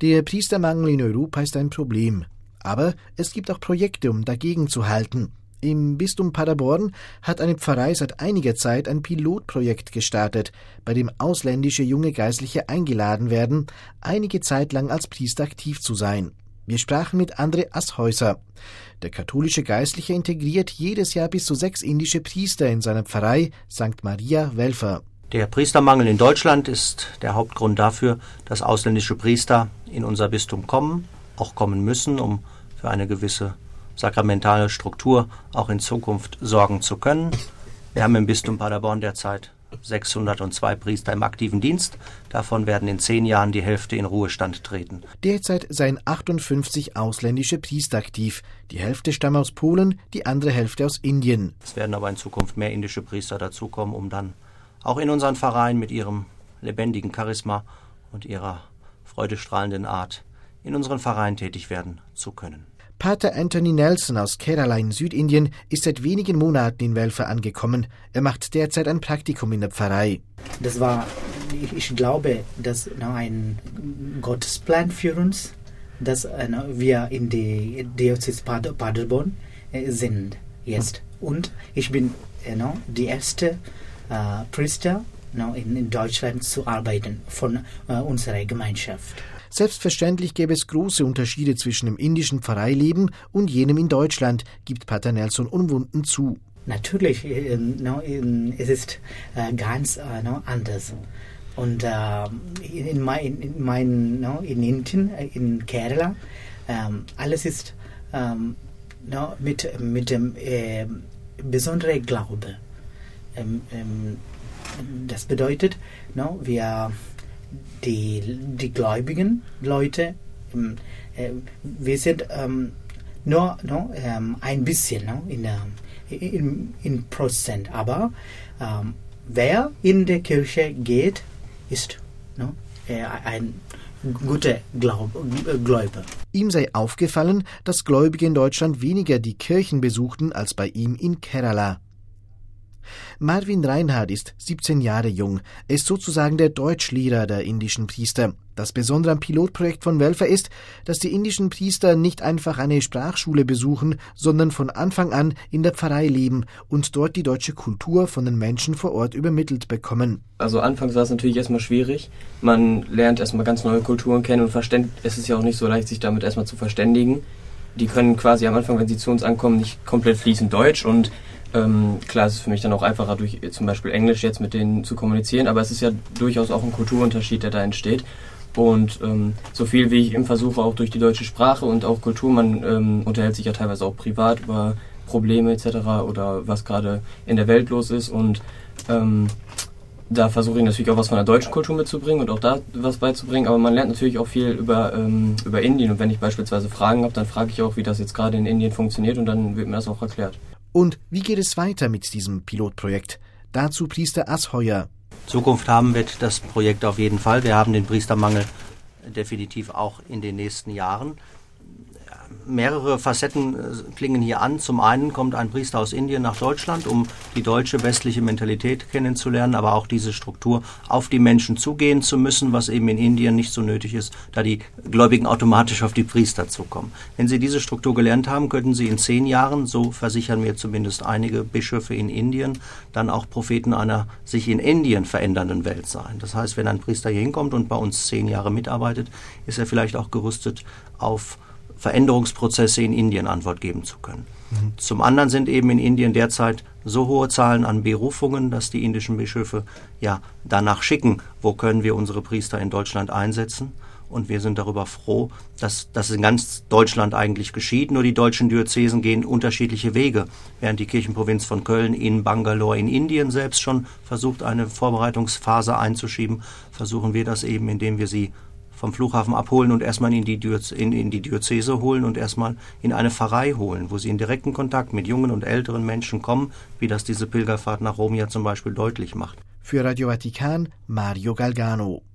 Der Priestermangel in Europa ist ein Problem. Aber es gibt auch Projekte, um dagegen zu halten. Im Bistum Paderborn hat eine Pfarrei seit einiger Zeit ein Pilotprojekt gestartet, bei dem ausländische junge Geistliche eingeladen werden, einige Zeit lang als Priester aktiv zu sein. Wir sprachen mit André Ashäuser. Der katholische Geistliche integriert jedes Jahr bis zu 6 indische Priester in seiner Pfarrei St. Maria Welfer. Der Priestermangel in Deutschland ist der Hauptgrund dafür, dass ausländische Priester in unser Bistum kommen, auch kommen müssen, um für eine gewisse sakramentale Struktur auch in Zukunft sorgen zu können. Wir haben im Bistum Paderborn derzeit 602 Priester im aktiven Dienst. Davon werden in 10 Jahren die Hälfte in Ruhestand treten. Derzeit seien 58 ausländische Priester aktiv. Die Hälfte stammen aus Polen, die andere Hälfte aus Indien. Es werden aber in Zukunft mehr indische Priester dazukommen, um dann auch in unseren Vereinen mit ihrem lebendigen Charisma und ihrer freudestrahlenden Art in unseren Vereinen tätig werden zu können. Pater Anthony Nelson aus Kerala in Südindien ist seit wenigen Monaten in Welfer angekommen. Er macht derzeit ein Praktikum in der Pfarrei. Das war, ich glaube, das ein Gottesplan für uns, dass wir in der Diözese Paderborn sind jetzt. Und ich bin die erste Priester in Deutschland zu arbeiten von unserer Gemeinschaft. Selbstverständlich gäbe es große Unterschiede zwischen dem indischen Pfarreileben und jenem in Deutschland, gibt Pater Nelson unumwunden zu. Natürlich, es ist ganz anders. Und in Indien, in Kerala, alles ist mit dem besonderen Glaube. Das bedeutet, wir die gläubigen Leute, wir sind nur ein bisschen in Prozent, aber wer in die Kirche geht, ist ein guter Gläubiger. Ihm sei aufgefallen, dass Gläubige in Deutschland weniger die Kirchen besuchten als bei ihm in Kerala. Marvin Reinhardt ist 17 Jahre jung. Er ist sozusagen der Deutschlehrer der indischen Priester. Das Besondere am Pilotprojekt von Welfer ist, dass die indischen Priester nicht einfach eine Sprachschule besuchen, sondern von Anfang an in der Pfarrei leben und dort die deutsche Kultur von den Menschen vor Ort übermittelt bekommen. Also anfangs war es natürlich erstmal schwierig. Man lernt erstmal ganz neue Kulturen kennen und es ist ja auch nicht so leicht, sich damit erstmal zu verständigen. Die können quasi am Anfang, wenn sie zu uns ankommen, nicht komplett fließend Deutsch und klar, es ist für mich dann auch einfacher, durch zum Beispiel Englisch jetzt mit denen zu kommunizieren, aber es ist ja durchaus auch ein Kulturunterschied, der da entsteht. Und so viel wie ich eben versuche, auch durch die deutsche Sprache und auch Kultur, man unterhält sich ja teilweise auch privat über Probleme etc. oder was gerade in der Welt los ist. Und da versuche ich natürlich auch was von der deutschen Kultur mitzubringen und auch da was beizubringen, aber man lernt natürlich auch viel über Indien. Und wenn ich beispielsweise Fragen habe, dann frage ich auch, wie das jetzt gerade in Indien funktioniert und dann wird mir das auch erklärt. Und wie geht es weiter mit diesem Pilotprojekt? Dazu Priester Ashäuser. Zukunft haben wird das Projekt auf jeden Fall. Wir haben den Priestermangel definitiv auch in den nächsten Jahren. Mehrere Facetten klingen hier an. Zum einen kommt ein Priester aus Indien nach Deutschland, um die deutsche westliche Mentalität kennenzulernen, aber auch diese Struktur auf die Menschen zugehen zu müssen, was eben in Indien nicht so nötig ist, da die Gläubigen automatisch auf die Priester zukommen. Wenn Sie diese Struktur gelernt haben, könnten Sie in 10 Jahren, so versichern mir zumindest einige Bischöfe in Indien, dann auch Propheten einer sich in Indien verändernden Welt sein. Das heißt, wenn ein Priester hier hinkommt und bei uns 10 Jahre mitarbeitet, ist er vielleicht auch gerüstet, auf Veränderungsprozesse in Indien Antwort geben zu können. Zum anderen sind eben in Indien derzeit so hohe Zahlen an Berufungen, dass die indischen Bischöfe danach schicken, wo können wir unsere Priester in Deutschland einsetzen. Und wir sind darüber froh, dass das in ganz Deutschland eigentlich geschieht. Nur die deutschen Diözesen gehen unterschiedliche Wege. Während die Kirchenprovinz von Köln in Bangalore in Indien selbst schon versucht, eine Vorbereitungsphase einzuschieben, versuchen wir das eben, indem wir sie vom Flughafen abholen und erstmal in die Diözese holen und erstmal in eine Pfarrei holen, wo sie in direkten Kontakt mit jungen und älteren Menschen kommen, wie das diese Pilgerfahrt nach Rom ja zum Beispiel deutlich macht. Für Radio Vatikan, Mario Galgano.